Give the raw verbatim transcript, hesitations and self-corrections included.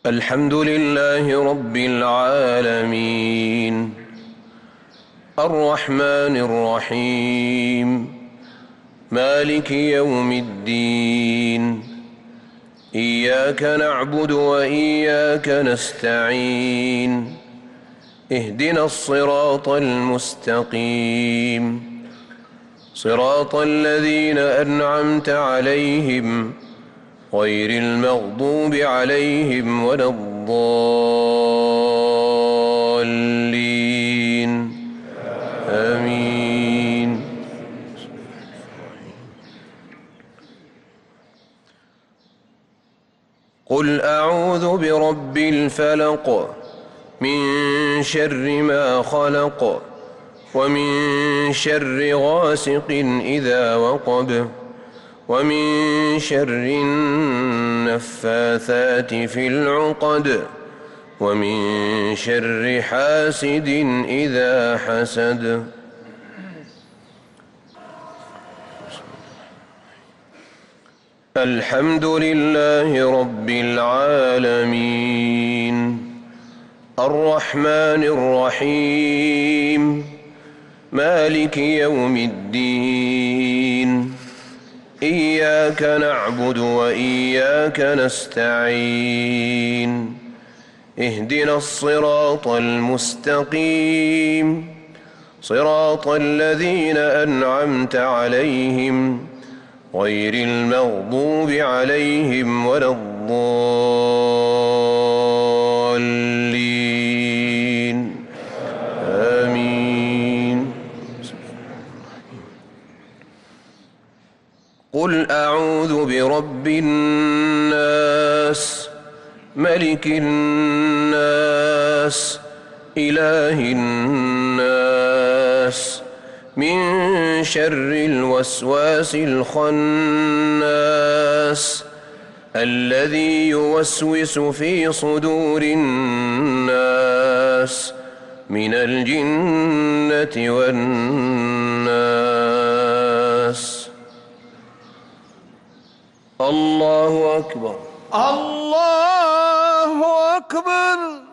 الحمد لله رب العالمين الرحمن الرحيم مالك يوم الدين إياك نعبد وإياك نستعين اهدنا الصراط المستقيم صراط الذين أنعمت عليهم غير المغضوب عليهم ولا الضالين آمين. قل أعوذ برب الفلق من شر ما خلق ومن شر غاسق إذا وقب ومن شر النفاثات في العقد ومن شر حاسد إذا حسد. الحمد لله رب العالمين الرحمن الرحيم مالك يوم الدين إياك نعبد وإياك نستعين اهدنا الصراط المستقيم صراط الذين أنعمت عليهم غير المغضوب عليهم ولا الضالين آمين. قل أعوذ برب الناس ملك الناس إله الناس من شر الوسواس الخناس الذي يوسوس في صدور الناس من الجنة والناس. الله أكبر. الله أكبر.